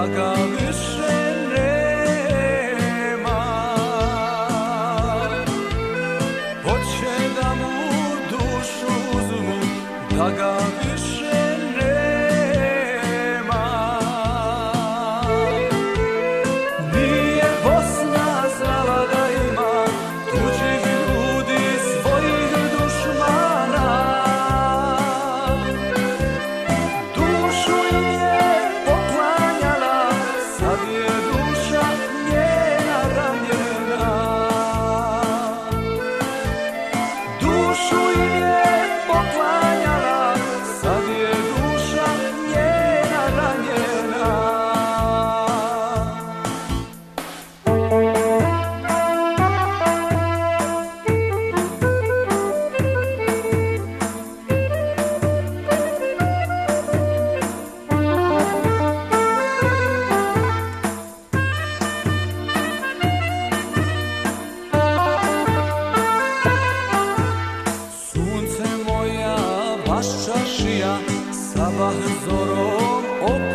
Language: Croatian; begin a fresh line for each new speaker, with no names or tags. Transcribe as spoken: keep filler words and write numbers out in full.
da ga više nema. Hoće da mu dušu uzmu, da ga više nema. Nije Bosna znala da ima tuđih ljudi, svojih dušmana. Dušu im je poklanjala, sad je duša njena ranjena. Dušu im je poklanjala, sad je duša njena ranjena. Sunce moja, baš čašija, sabah zorom